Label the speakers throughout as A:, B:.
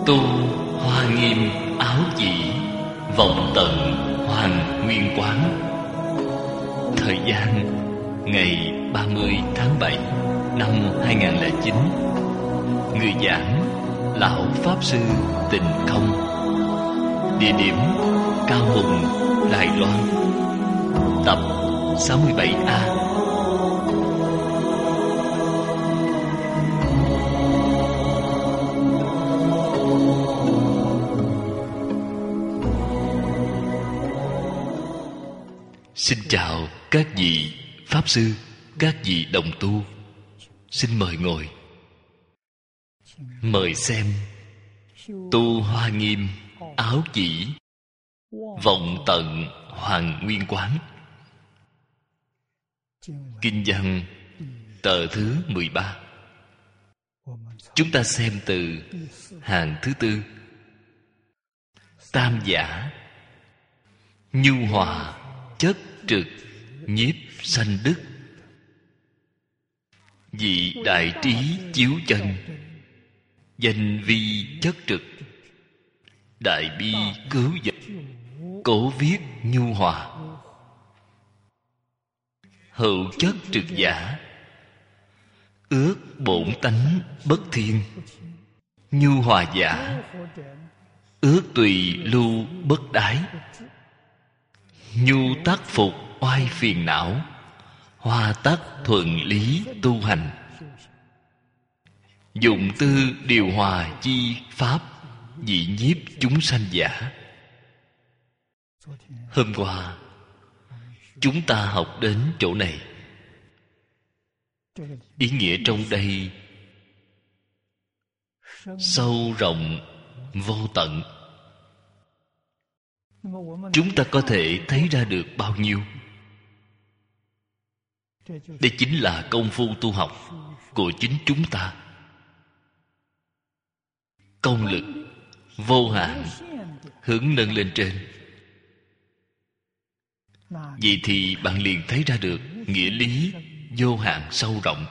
A: Tu Hoa Nghiêm Áo Chỉ, vọng tận Hoàng Nguyên Quán. Thời gian ngày 30 tháng 7 năm 2009. Người giảng Lão Pháp Sư Tịnh Không. Địa điểm Cao Hùng, Đài Loan. Tập 67A. Xin chào các vị Pháp Sư, các vị đồng tu. Xin mời ngồi. Mời xem Tu Hoa Nghiêm Áo Chỉ, vọng tận Hoàng Nguyên Quán. Kinh văn tờ thứ 13. Chúng ta xem từ hàng thứ tư. Tam giả nhu hòa chất trực nhiếp sanh đức. Vị đại trí chiếu chân, danh vi chất trực. Đại bi cứu vật, cổ viết nhu hòa. Hữu chất trực giả, ước bổn tánh bất thiên. Nhu hòa giả, ước tùy lưu bất đái. Nhu tác phục oai phiền não, hoa tác thuận lý tu hành. Dụng tư điều hòa chi pháp, dị nhiếp chúng sanh giả. Hôm qua chúng ta học đến chỗ này. Ý nghĩa trong đây sâu rộng vô tận. Chúng ta có thể thấy ra được bao nhiêu? Đây chính là công phu tu học của chính chúng ta. Công lực vô hạn hướng nâng lên trên. Vậy thì bạn liền thấy ra được nghĩa lý vô hạn sâu rộng.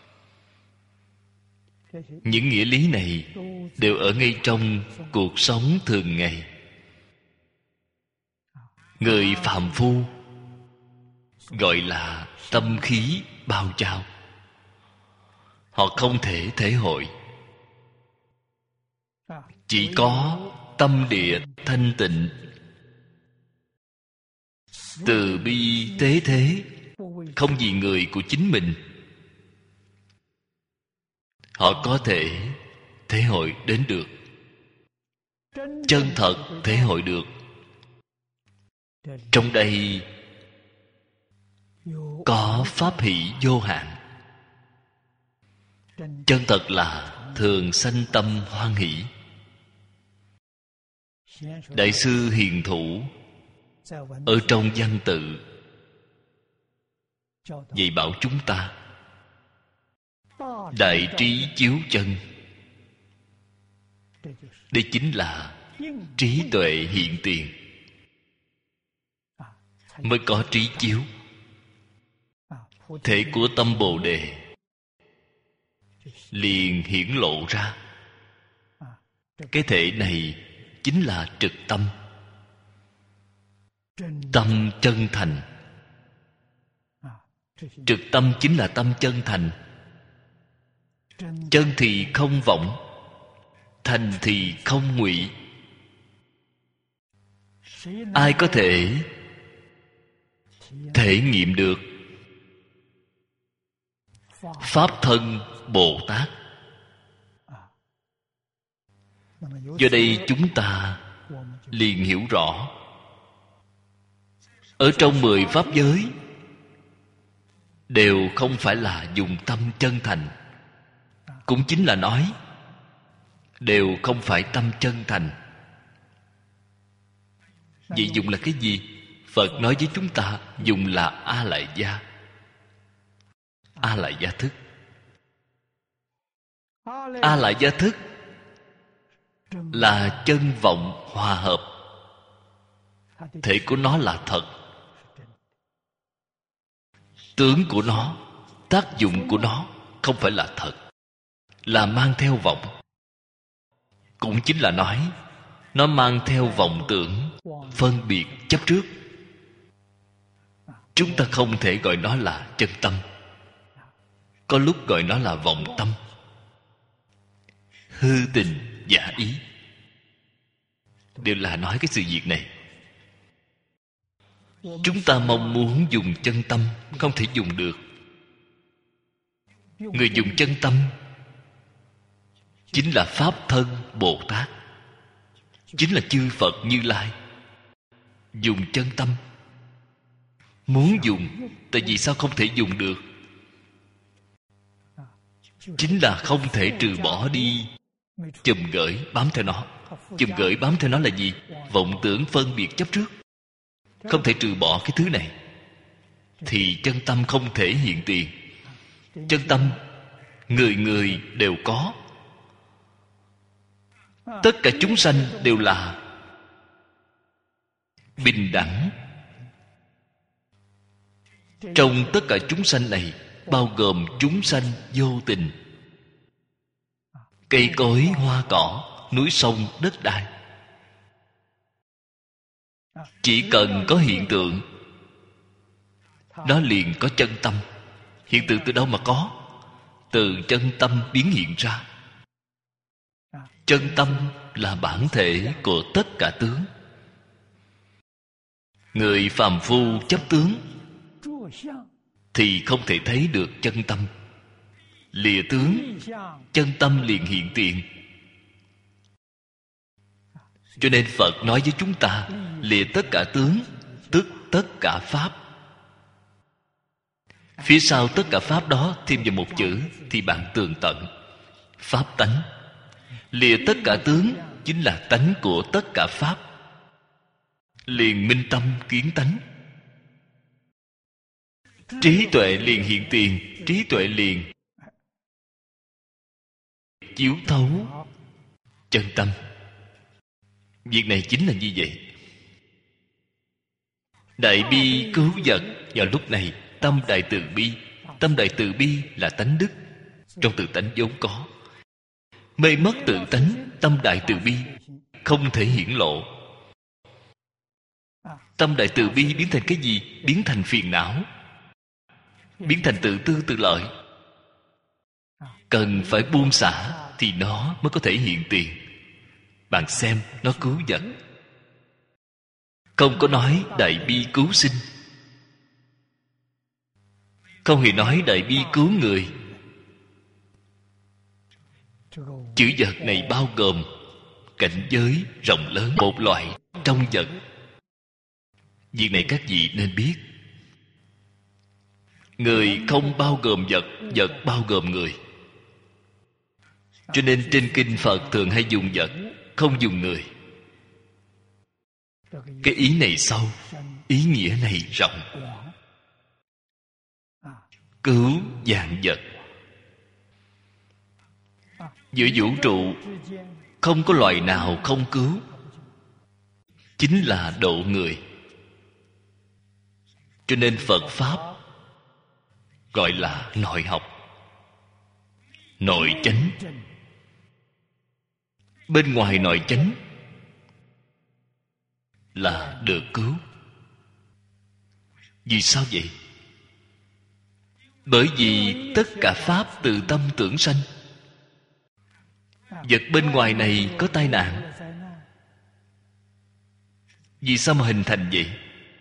A: Những nghĩa lý này đều ở ngay trong cuộc sống thường ngày. Người phàm phu gọi là tâm khí bao trao. Họ không thể thể hội. Chỉ có tâm địa thanh tịnh, từ bi tế thế, không vì người của chính mình, họ có thể thể hội đến được, chân thật thể hội được. Trong đây có pháp hỷ vô hạn. Chân thật là thường sanh tâm hoan hỷ. Đại sư Hiền Thủ ở trong văn tự dạy bảo chúng ta đại trí chiếu chân. Đây chính là trí tuệ hiện tiền, mới có trí chiếu. Thể của tâm Bồ Đề liền hiển lộ ra. Cái thể này chính là trực tâm. Tâm chân thành. Trực tâm chính là tâm chân thành. Chân thì không vọng, thành thì không ngụy. Ai có thể thể nghiệm được Pháp thân Bồ Tát? Do đây chúng ta liền hiểu rõ, ở trong 10 pháp giới đều không phải là dùng tâm chân thành. Cũng chính là nói đều không phải tâm chân thành. Vậy dùng là cái gì? Phật nói với chúng ta dùng là A Lại Gia. A Lại Gia thức. A Lại Gia thức là chân vọng hòa hợp. Thể của nó là thật. Tướng của nó, tác dụng của nó không phải là thật, là mang theo vọng. cũng chính là nói nó mang theo vọng tưởng, phân biệt, chấp trước. Chúng ta không thể gọi nó là chân tâm, có lúc gọi nó là vọng tâm, hư tình giả ý, đều là nói cái sự việc này. Chúng ta mong muốn dùng chân tâm, không thể dùng được. Người dùng chân tâm chính là Pháp Thân Bồ Tát, chính là chư Phật Như Lai. Dùng chân tâm. Muốn dùng, tại vì sao không thể dùng được? Chính là không thể trừ bỏ đi chùm gởi bám theo nó. Chùm gởi bám theo nó là gì? Vọng tưởng, phân biệt, chấp trước. Không thể trừ bỏ cái thứ này, thì chân tâm không thể hiện tiền. Chân tâm người người đều có. Tất cả chúng sanh đều là bình đẳng. Trong tất cả chúng sanh này bao gồm chúng sanh vô tình, cây cối, hoa cỏ, núi sông, đất đai. Chỉ cần có hiện tượng, nó liền có chân tâm. Hiện tượng từ đâu mà có? Từ chân tâm biến hiện ra. Chân tâm là bản thể của tất cả tướng. Người phàm phu chấp tướng thì không thể thấy được chân tâm. Lìa tướng, chân tâm liền hiện tiền. Cho nên Phật nói với chúng ta, lìa tất cả tướng, tức tất cả pháp. Phía sau tất cả pháp đó thêm vào một chữ thì bạn tường tận: pháp tánh. Lìa tất cả tướng chính là tánh của tất cả pháp. Liền minh tâm kiến tánh. Trí tuệ liền hiện tiền. Trí tuệ liền chiếu thấu chân tâm. Việc này chính là như vậy. Đại bi cứu vật. Vào lúc này tâm đại từ bi. Tâm đại từ bi là tánh đức, trong tự tánh vốn có. Mê mất tự tánh, tâm đại từ bi không thể hiển lộ. Tâm đại từ bi biến thành cái gì? Biến thành phiền não, biến thành tự tư tự lợi. Cần phải buông xả thì nó mới có thể hiện tiền. Bạn xem nó cứu vật. Không có nói đại bi cứu sinh, không hề nói đại bi cứu người. Chữ vật này bao gồm cảnh giới rộng lớn, một loại trong vật. Việc này các vị nên biết. Người không bao gồm vật, vật bao gồm người. Cho nên trên kinh Phật thường hay dùng vật, không dùng người. Cái ý này sâu, ý nghĩa này rộng. Cứu vạn vật. Giữa vũ trụ không có loài nào không cứu, chính là độ người. Cho nên Phật Pháp gọi là nội học, nội chánh. Bên ngoài nội chánh là được cứu. Vì sao vậy? Bởi vì tất cả pháp từ tâm tưởng sanh. Vật bên ngoài này có tai nạn. Vì sao mà hình thành vậy?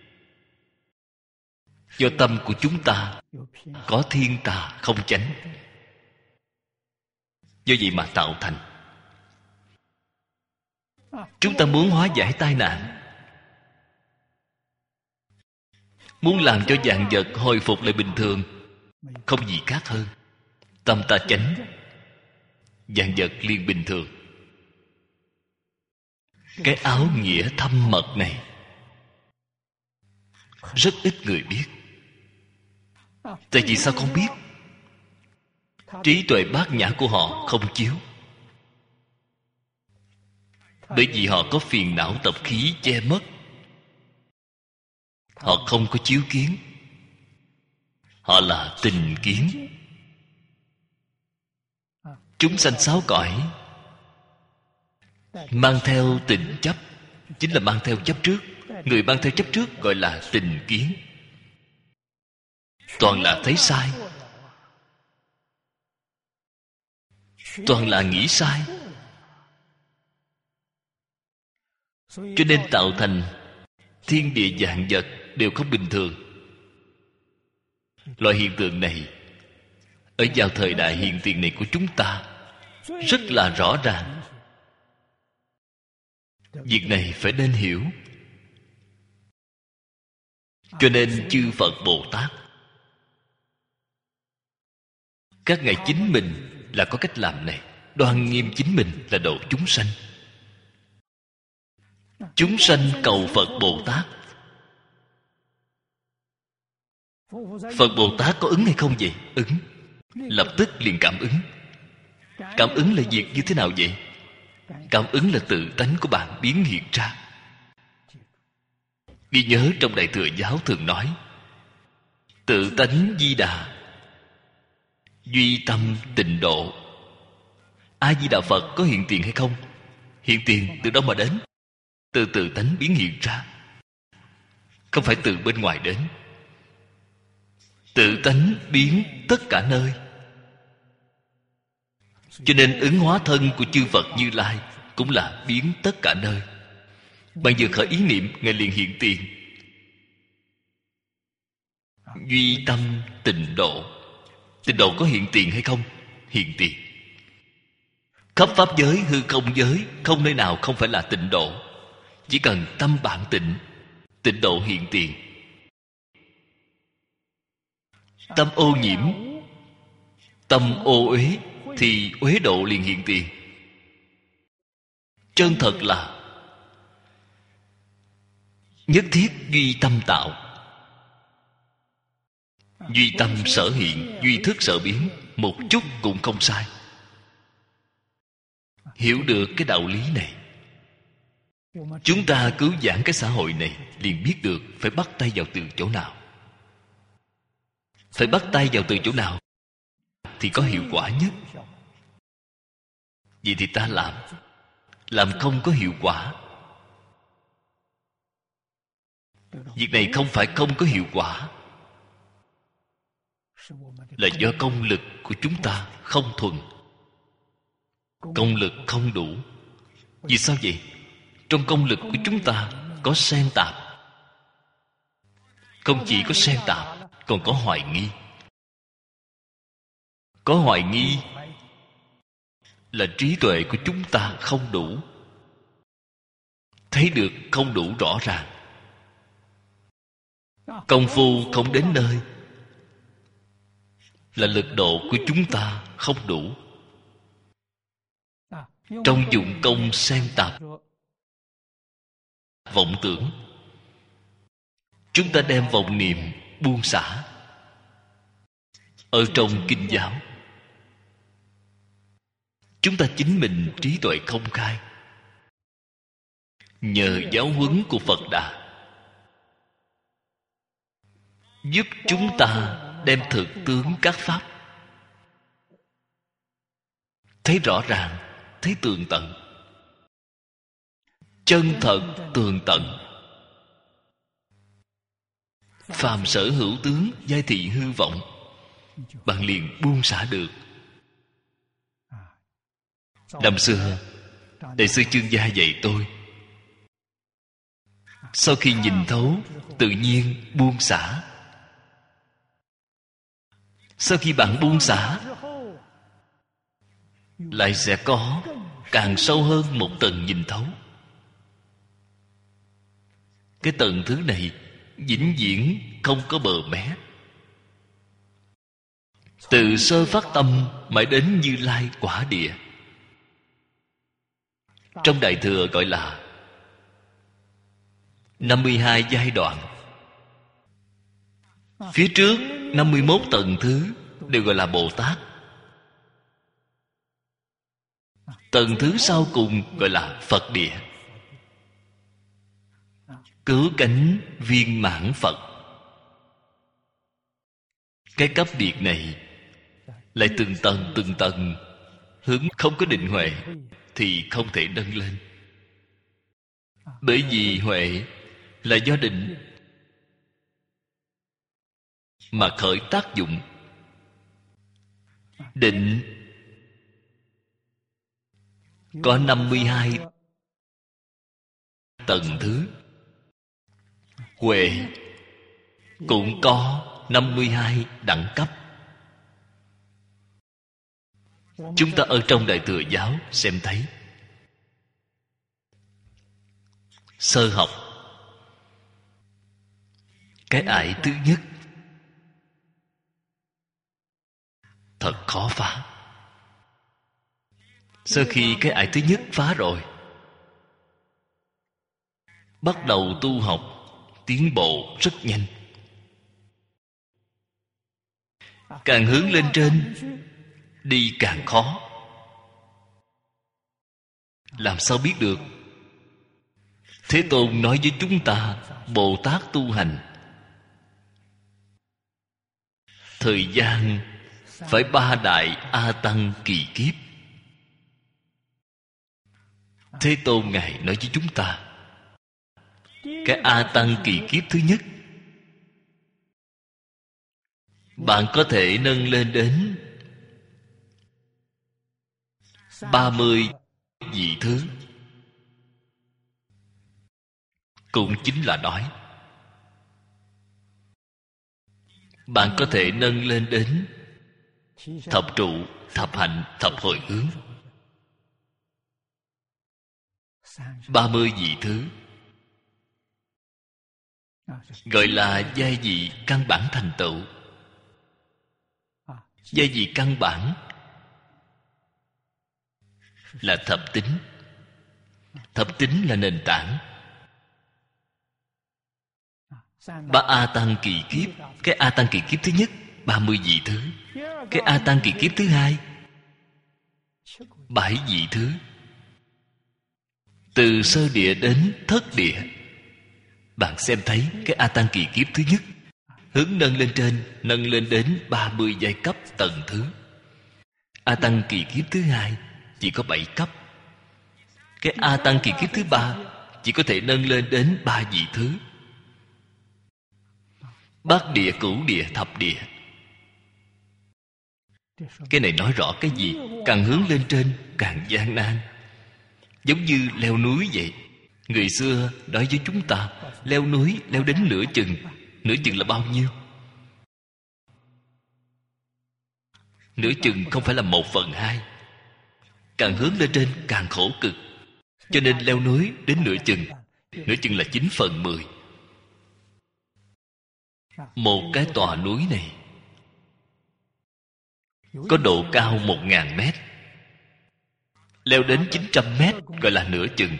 A: Do tâm của chúng ta có thiên tà không chánh, do vậy mà tạo thành. Chúng ta muốn hóa giải tai nạn, muốn làm cho vạn vật hồi phục lại bình thường, không gì khác hơn. Tâm ta chánh, vạn vật liền bình thường. Cái áo nghĩa thâm mật này rất ít người biết. Tại vì sao không biết? Trí tuệ bát nhã của họ không chiếu. Bởi vì họ có phiền não tập khí che mất. Họ không có chiếu kiến. Họ là tình kiến. Chúng sanh sáu cõi Mang theo tình chấp chính là mang theo chấp trước. Người mang theo chấp trước gọi là tình kiến. Toàn là thấy sai, toàn là nghĩ sai, cho nên tạo thành thiên địa vạn vật đều không bình thường. Loại hiện tượng này ở vào thời đại hiện tiền này của chúng ta rất là rõ ràng. Việc này phải nên hiểu. Cho nên chư Phật Bồ Tát các ngài chính mình là có cách làm này. Đoan nghiêm chính mình là độ chúng sanh. Chúng sanh cầu Phật Bồ Tát. Phật Bồ Tát có ứng hay không vậy? Ứng. Lập tức liền cảm ứng. Cảm ứng là việc như thế nào vậy? Cảm ứng là tự tánh của bạn biến hiện ra. Ghi nhớ trong Đại Thừa Giáo thường nói, tự tánh Di Đà, duy tâm tịnh độ. A Di Đà Phật có hiện tiền hay không? Hiện tiền từ đâu mà đến? Từ tự tánh biến hiện ra, không phải từ bên ngoài đến. Tự tánh biến tất cả nơi. Cho nên ứng hóa thân của chư Phật Như Lai cũng là biến tất cả nơi. Bạn vừa khởi ý niệm, ngài liền hiện tiền. Duy tâm tịnh độ. Tịnh độ có hiện tiền hay không? Hiện tiền. Khắp pháp giới, hư không giới, không nơi nào không phải là tịnh độ. Chỉ cần tâm bạn tịnh, tịnh độ hiện tiền. Tâm ô nhiễm, tâm ô uế, thì uế độ liền hiện tiền. Chân thật là nhất thiết duy tâm tạo. Duy tâm sở hiện, duy thức sở biến, một chút cũng không sai. Hiểu được cái đạo lý này, chúng ta cứu vãn cái xã hội này liền biết được phải bắt tay vào từ chỗ nào. Phải bắt tay vào từ chỗ nào thì có hiệu quả nhất. Vậy thì ta làm không có hiệu quả. Việc này không phải không có hiệu quả, là do công lực của chúng ta không thuần, công lực không đủ. Vì sao vậy? Trong công lực của chúng ta có xen tạp. Không chỉ có xen tạp, còn có hoài nghi. Có hoài nghi là trí tuệ của chúng ta không đủ, thấy được không đủ rõ ràng. Công phu không đến nơi, là lực độ của chúng ta không đủ. Trong dụng công xen tạp vọng tưởng, chúng ta đem vọng niệm buông xả. Ở trong kinh giáo, chúng ta chính mình trí tuệ không khai. Nhờ giáo huấn của Phật Đà, giúp chúng ta đem thực tướng các pháp thấy rõ ràng, thấy tường tận, chân thật tường tận. Phàm sở hữu tướng, giai thị hư vọng, bạn liền buông xả được. Năm xưa Đại sư Chương Gia dạy tôi, sau khi nhìn thấu, tự nhiên buông xả. Sau khi bạn buông xả, lại sẽ có càng sâu hơn một tầng nhìn thấu. Cái tầng thứ này vĩnh viễn không có bờ mé. Từ sơ phát tâm mãi đến Như Lai quả địa. Trong Đại Thừa gọi là 52 giai đoạn. Phía trước 51 tầng thứ đều gọi là Bồ Tát. Tầng thứ sau cùng gọi là Phật địa. Cứu cánh viên mãn Phật. Cái cấp biệt này lại từng tầng hướng không có định huệ, thì không thể nâng lên. Bởi vì huệ là do định mà khởi tác dụng. Định có 52 tầng thứ, huệ cũng có 52 đẳng cấp. Chúng ta ở trong Đại Thừa Giáo xem thấy, sơ học, cái ải thứ nhất thật khó phá. Sau khi cái ải thứ nhất phá rồi, bắt đầu tu học tiến bộ rất nhanh. Càng hướng lên trên đi càng khó. Làm sao biết được? Thế Tôn nói với chúng ta, Bồ Tát tu hành thời gian phải 3 đại A Tăng kỳ kiếp. Thế Tôn Ngài nói với chúng ta, cái A Tăng kỳ kiếp thứ nhất, bạn có thể nâng lên đến 30 vị thứ. Cũng chính là nói, bạn có thể nâng lên đến thập trụ, thập hạnh, thập hồi hướng, 30 vị thứ, gọi là giai vị căn bản thành tựu. Giai vị căn bản là thập tính. Thập tính là nền tảng. 3 A Tăng kỳ kiếp. Cái A Tăng kỳ kiếp thứ nhất 30 vị thứ. Cái A Tăng kỳ kiếp thứ hai 7 vị thứ. Từ sơ địa đến thất địa, bạn xem thấy cái A Tăng kỳ kiếp thứ nhất hướng nâng lên trên, nâng lên đến 30 giai cấp tầng thứ. A Tăng kỳ kiếp thứ hai chỉ có 7 cấp. Cái A Tăng kỳ kiếp thứ ba chỉ có thể nâng lên đến 3 vị thứ. Bát địa, cửu địa, thập địa. Cái này nói rõ cái gì? Càng hướng lên trên càng gian nan. Giống như leo núi vậy. Người xưa nói với chúng ta, leo núi leo đến nửa chừng. Nửa chừng là bao nhiêu? Nửa chừng không phải là 1/2. Càng hướng lên trên càng khổ cực. Cho nên leo núi đến nửa chừng. Nửa chừng là 9/10. Một cái tòa núi này có độ cao 1000 mét. Leo đến 900 mét gọi là nửa chừng.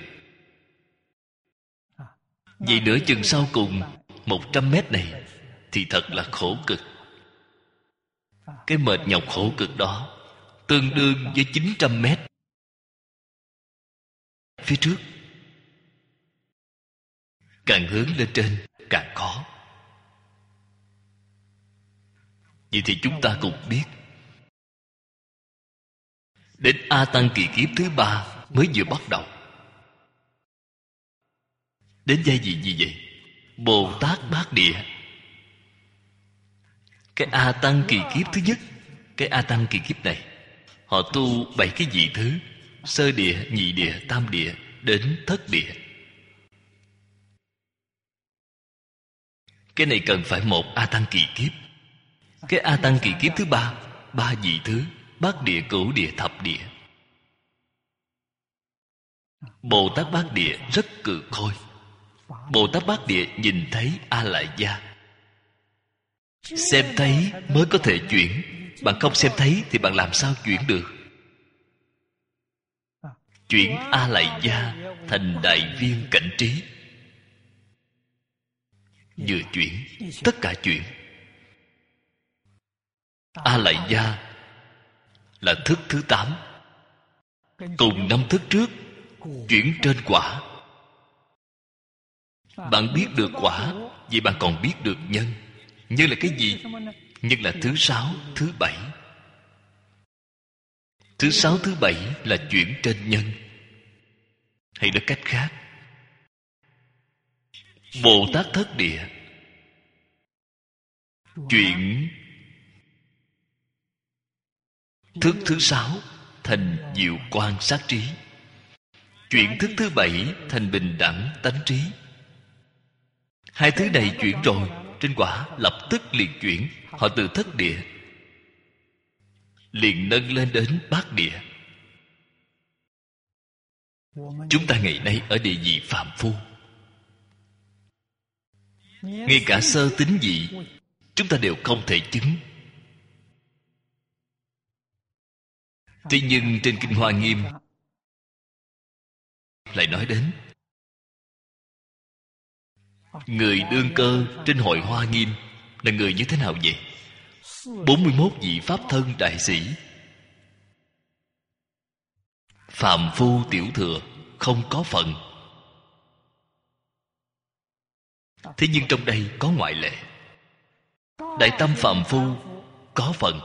A: Vì nửa chừng sau cùng 100 mét này thì thật là khổ cực. Cái mệt nhọc khổ cực đó tương đương với 900 mét phía trước. Càng hướng lên trên càng khó. Vậy thì chúng ta cùng biết, đến A Tăng kỳ kiếp thứ ba mới vừa bắt đầu. Đến giai vị gì vậy? Bồ Tát Bát Địa. Cái A Tăng kỳ kiếp thứ nhất, cái A Tăng kỳ kiếp này họ tu 7 cái vị thứ: sơ địa, nhị địa, tam địa đến thất địa. Cái này cần phải một A Tăng kỳ kiếp. Cái A Tăng kỳ kiếp thứ ba, 3 vị thứ: bát địa, cửu địa, thập địa. Bồ Tát Bát Địa rất cừ khôi. Bồ Tát Bát Địa nhìn thấy A Lại Gia. Xem thấy mới có thể chuyển. Bạn không xem thấy thì bạn làm sao chuyển được? Chuyển A Lại Gia thành đại viên cảnh trí. Vừa chuyển, tất cả chuyển. A Lại Gia là thức thứ 8. Cùng 5 thức trước chuyển trên quả. Bạn biết được quả, vậy bạn còn biết được nhân. Nhân là cái gì? Nhân là thứ 6, thứ 7. Thứ 6, thứ 7 là chuyển trên nhân. Hay nói cách khác, Bồ Tát Thất Địa chuyển thức thứ 6 thành diệu quan sát trí, chuyển thức thứ 7 thành bình đẳng tánh trí. Hai thứ này chuyển rồi, trên quả lập tức liền chuyển. Họ từ thất địa liền nâng lên đến bát địa. Chúng ta ngày nay ở địa vị phàm phu, ngay cả sơ tín vị chúng ta đều không thể chứng. Tuy nhiên trên Kinh Hoa Nghiêm lại nói đến người đương cơ trên hội Hoa Nghiêm là người như thế nào vậy? 41 vị Pháp thân đại sĩ, phàm phu tiểu thừa, không có phần. Thế nhưng trong đây có ngoại lệ. Đại tâm phàm phu có phần.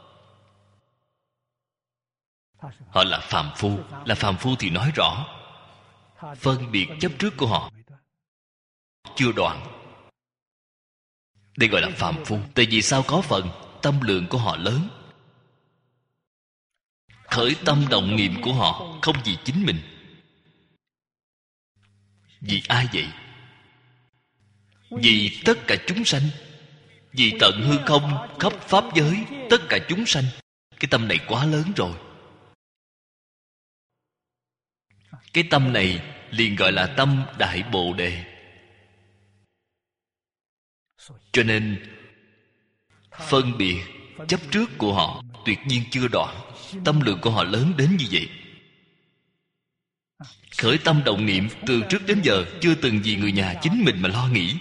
A: Họ là phàm phu. Là phàm phu thì nói rõ phân biệt chấp trước của họ chưa đoạn. Đây gọi là phàm phu. Tại vì sao có phần? Tâm lượng của họ lớn, khởi tâm động niệm của họ không vì chính mình. Vì ai vậy? Vì tất cả chúng sanh, vì tận hư không khắp pháp giới tất cả chúng sanh. Cái tâm này quá lớn rồi. Cái tâm này liền gọi là tâm Đại Bồ Đề. Cho nên phân biệt chấp trước của họ tuyệt nhiên chưa đoạn. Tâm lượng của họ lớn đến như vậy. Khởi tâm động niệm từ trước đến giờ chưa từng vì người nhà chính mình mà lo nghĩ.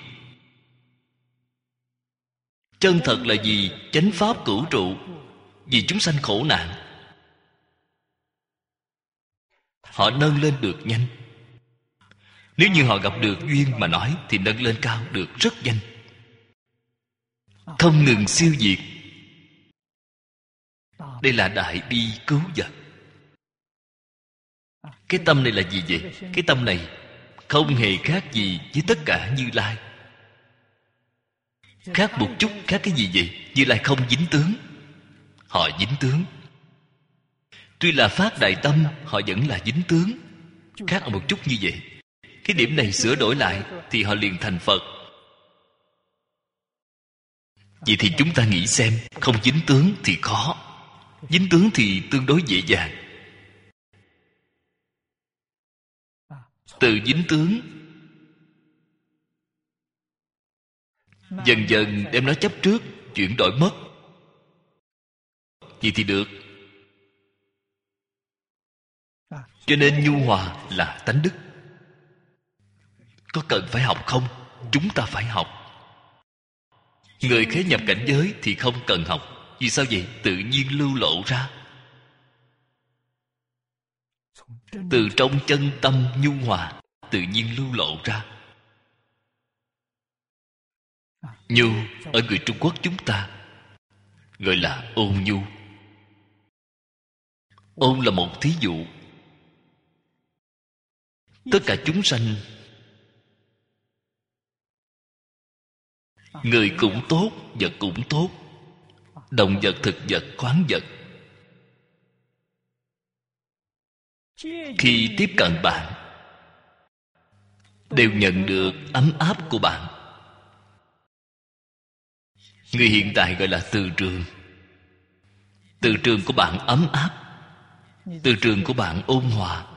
A: Chân thật là vì chánh pháp cửu trụ, vì chúng sanh khổ nạn. Họ nâng lên được nhanh. Nếu như họ gặp được duyên mà nói thì nâng lên cao được rất nhanh, không ngừng siêu diệt. Đây là đại bi cứu vật. Cái tâm này là gì vậy? Cái tâm này không hề khác gì với tất cả Như Lai. Khác một chút, khác cái gì vậy? Như Lai không dính tướng, họ dính tướng. Tuy là phát đại tâm, họ vẫn là dính tướng. Khác ở một chút như vậy. Cái điểm này sửa đổi lại thì họ liền thành Phật. Vậy thì chúng ta nghĩ xem, không dính tướng thì khó, dính tướng thì tương đối dễ dàng. Từ dính tướng dần dần đem nó chấp trước, chuyển đổi mất. Vậy thì được. Cho nên nhu hòa là tánh đức. Có cần phải học không? Chúng ta phải học. Người khế nhập cảnh giới thì không cần học. Vì sao vậy? Tự nhiên lưu lộ ra. Từ trong chân tâm nhu hòa tự nhiên lưu lộ ra. Nhu ở người Trung Quốc chúng ta gọi là ôn nhu. Ôn là một thí dụ. Tất cả chúng sanh, người cũng tốt, vật cũng tốt, động vật, thực vật, khoáng vật, khi tiếp cận bạn đều nhận được ấm áp của bạn. Người hiện tại gọi là từ trường. Từ trường của bạn ấm áp, từ trường của bạn ôn hòa.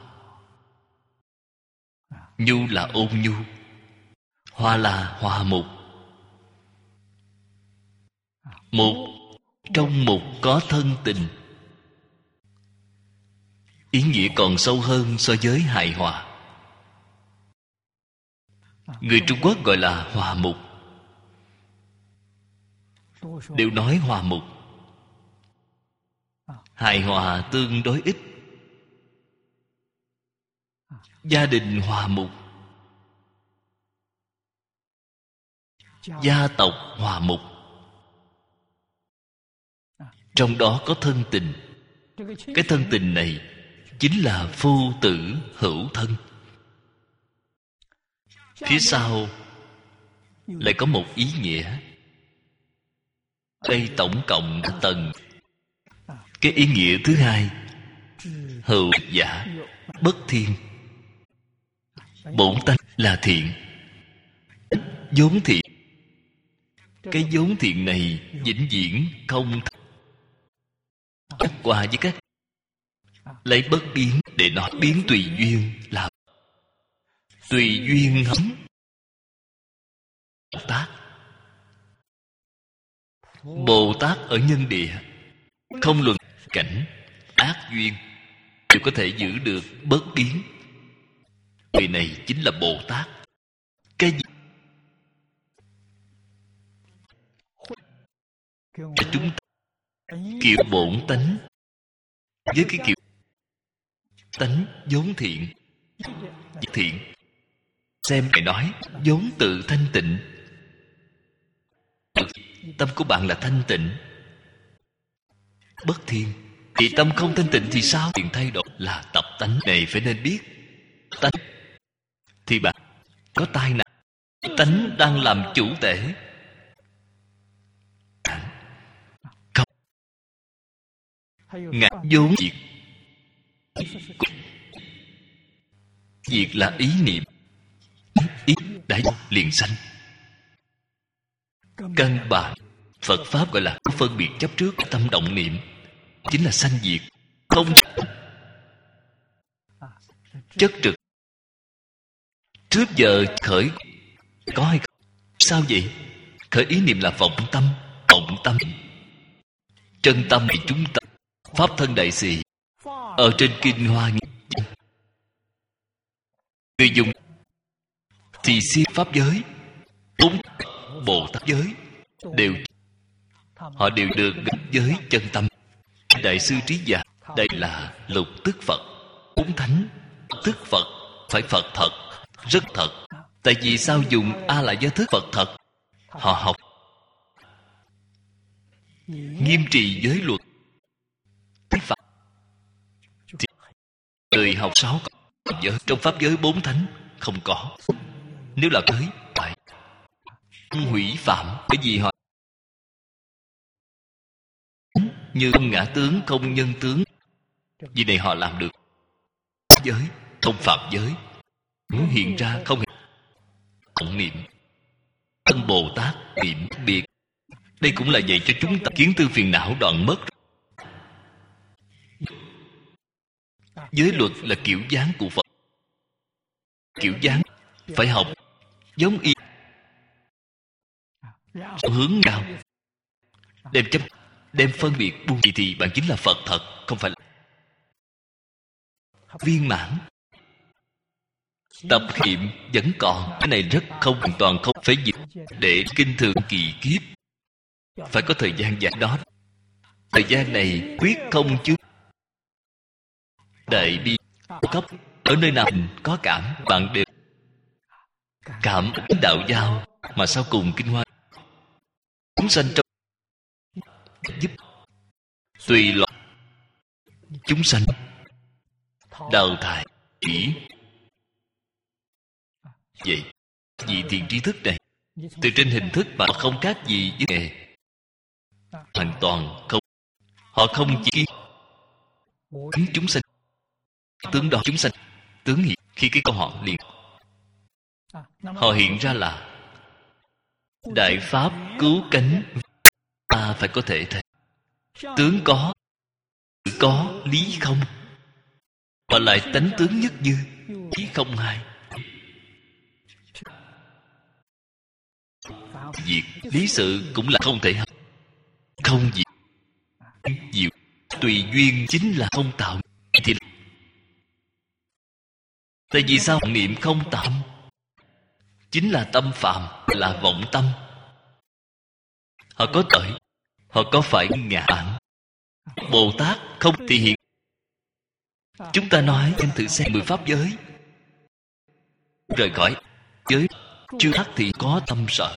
A: Nhu là ôn nhu, hòa là hòa mục. Mục, trong mục có thân tình. Ý nghĩa còn sâu hơn so với hài hòa. Người Trung Quốc gọi là hòa mục, đều nói hòa mục. Hài hòa tương đối ít. Gia đình hòa mục, gia tộc hòa mục. Trong đó có thân tình. Cái thân tình này chính là phu tử hữu thân. Phía sau lại có một ý nghĩa. Đây tổng cộng 3 tầng. Cái ý nghĩa thứ hai, hữu giả bất thiên. Bổn tánh là thiện, vốn thiện. Cái vốn thiện này vĩnh viễn không cắt qua với các lấy bất biến để nói biến tùy duyên là tùy duyên hứng Bồ Tát. Bồ Tát ở nhân địa không luận cảnh ác duyên đều có thể giữ được bất biến. Người này chính là Bồ Tát. Cái gì chúng ta kiểu bổn tánh với cái kiểu tánh vốn thiện. Thiện xem mày nói vốn tự thanh tịnh. Tâm của bạn là thanh tịnh, bất thiên. Thì tâm không thanh tịnh thì sao? Chuyện thay đổi là tập tánh này phải nên biết. Tánh thì bạn có tai nạn. Tánh đang làm chủ tể. Không ngã vốn diệt. Diệt là ý niệm. Ý đã liền sanh. Căn bản Phật Pháp gọi là phân biệt chấp trước tâm động niệm, chính là sanh diệt. Không chất trực. Trước giờ khởi có hay không? Sao vậy? Khởi ý niệm là vọng tâm. Vọng tâm chân tâm thì chúng ta Pháp Thân Đại Sĩ ở trên Kinh Hoa Nghiêm người dùng thì siêu pháp giới, bốn Bồ Tát giới đều họ đều được giới chân tâm. Đại sư Trí Giả đây là lục tức Phật. Bốn thánh tức Phật phải Phật thật, rất thật. Tại vì sao dùng A là do thức Phật thật? Họ học nghiêm trì giới luật thuyết Phật. Người học 6 giới trong pháp giới 4 thánh không có. Nếu là giới phải hủy phạm. Cái gì họ như không ngã tướng, không nhân tướng, vì này họ làm được. Giới không phạm giới, muốn hiện ra không vọng niệm. Thân Bồ Tát niệm biệt. Đây cũng là dạy cho chúng ta kiến tư phiền não đoạn mất. Giới luật là kiểu dáng của Phật. Kiểu dáng phải học giống y hướng cao. Đem phân biệt buông thì bạn chính là Phật thật, không phải là viên mãn. Tập niệm vẫn còn. Cái này rất không hoàn toàn không phải dịch để kinh thường kỳ kiếp. Phải có thời gian giảng đó. Thời gian này quyết không chứ. Đại bi cấp ở nơi nào có cảm bạn đều cảm đạo giao. Mà sau cùng kinh hoa chúng sanh trong giúp tùy loạn chúng sanh đào thải chỉ vậy. Vì thiền tri thức này từ trên hình thức mà không khác gì với nghề, hoàn toàn không. Họ không chỉ chúng sanh tướng đó, chúng sanh tướng hiện. Khi cái câu họ liền họ hiện ra là đại pháp cứu cánh. Ta phải có thể thấy tướng có lý không, và lại tánh tướng nhất như lý không hai. Diệt lý sự cũng là không thể học. Không diệt diệu tùy duyên chính là không tạo. Thì tại vì sao niệm không tạo? Chính là tâm phạm, là vọng tâm. Họ có tội, họ có phải ngã bản. Bồ Tát không thì hiện. Chúng ta nói em thử xem 10 pháp giới rời khỏi giới chưa thắc thì có tâm sợ,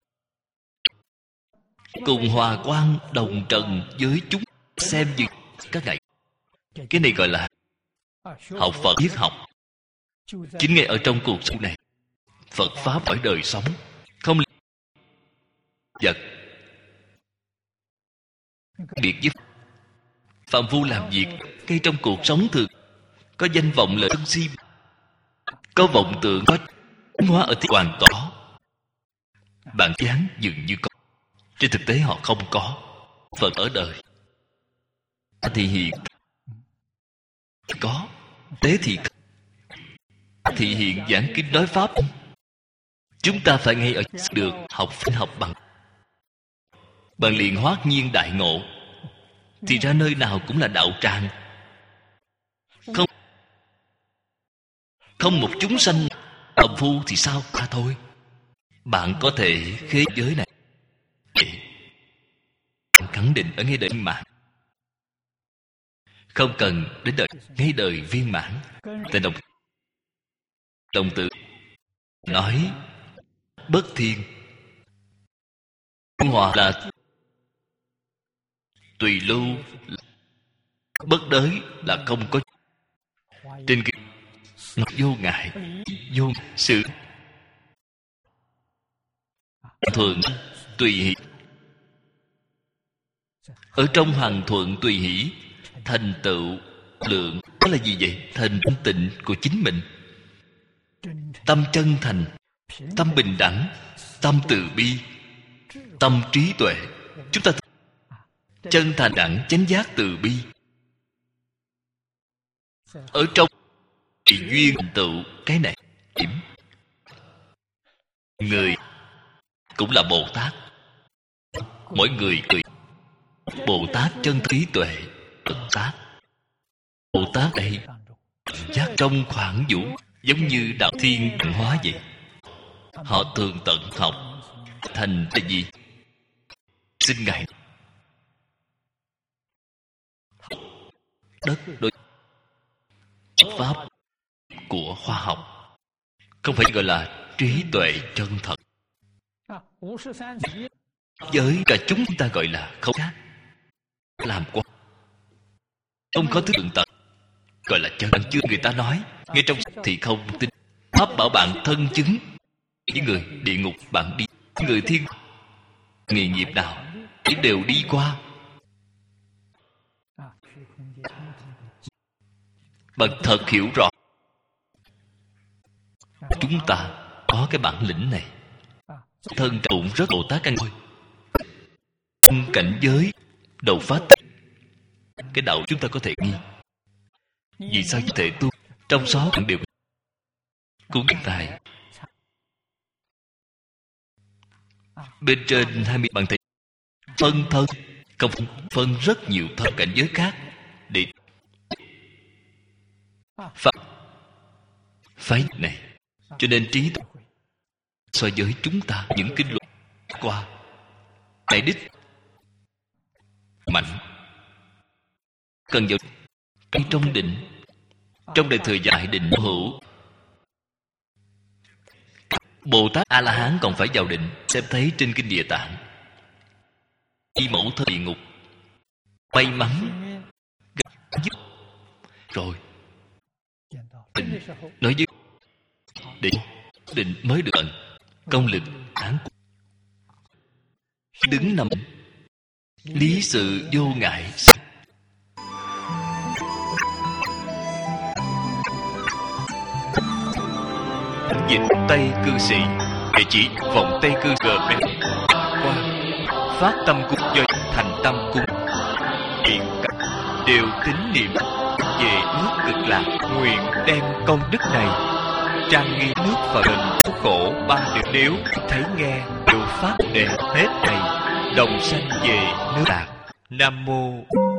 A: cùng hòa quang đồng trần với chúng xem như các ngài. Cái này gọi là học Phật biết học. Chính ngay ở trong cuộc sống này Phật Pháp ở đời sống, không vật biệt với phàm phu làm việc. Ngay trong cuộc sống thường có danh vọng lợi sân si, có vọng tưởng, có hóa ở thì hoàn toàn bạn chán dường như có, trên thực tế họ không có. Phật ở đời thì hiện có, tế thì thị hiện giảng kinh nói pháp. Chúng ta phải ngay ở được học bằng liền hoát nhiên đại ngộ. Thì ra nơi nào cũng là đạo tràng, không một chúng sanh phàm phu thì sao cả thôi. Bạn có thể khế giới này khẳng định ở ngay đời viên mãn, không cần đến ngay đời viên mãn. Tại đồng tự nói bất thiên, hòa là tùy lưu, bất đới là không có. Trên kinh vô ngại, vô sự thuận tùy hỷ. Ở trong hàng thuận tùy hỷ thành tựu lượng. Đó là gì vậy? Thành tịnh của chính mình, tâm chân thành, tâm bình đẳng, tâm từ bi, tâm trí tuệ. Chúng ta chân thành đẳng chánh giác từ bi, ở trong tùy duyên thành tựu cái này. Người cũng là Bồ Tát. Mỗi người Bồ Tát chân trí tuệ. Bồ Tát đây giác trong khoảng vũ, giống như đạo thiên hóa vậy. Họ thường tận học thành là gì? Xin Ngài đất đối pháp của khoa học, không phải gọi là trí tuệ chân thật. Với cả chúng ta gọi là không khác, làm quá không có thứ tượng tật, gọi là chân. Chưa người ta nói ngay trong thì không tin. Pháp bảo bạn thân chứng với người địa ngục, bạn đi người thiên nghề nghiệp nào đều đi qua. Bạn thật hiểu rõ chúng ta có cái bản lĩnh này. Thân cũng rất Bồ Tát căn thôi. Cảnh giới đầu phát, cái đạo chúng ta có thể nghi. Vì sao có thể tu trong 6 điều cũng tài. Bên trên 20 bạn thấy phân thân, không phân rất nhiều thân cảnh giới khác để phái này. Cho nên trí tuệ so với chúng ta những kinh luận qua đại đích mạnh, cần vào trong định, trong đời thời đại định hữu. Bồ Tát A La Hán còn phải vào định. Xem thấy trên kinh Địa Tạng, đi mẫu thân địa ngục, may mắn giúp rồi định, nói với định mới được ẩn công lực án đứng nằm lý sự vô ngại. Dịch Tây cư sĩ, địa chỉ vọng Tây cư gb qua phát tâm cung do thành tâm cung hiện đều tín niệm về nước Cực Lạc, nguyện đem công đức này trang nghi nước và bình số khổ 3 điều. Nếu thấy nghe đều phát đề hết này, đồng sanh về nước Lạc. Nam mô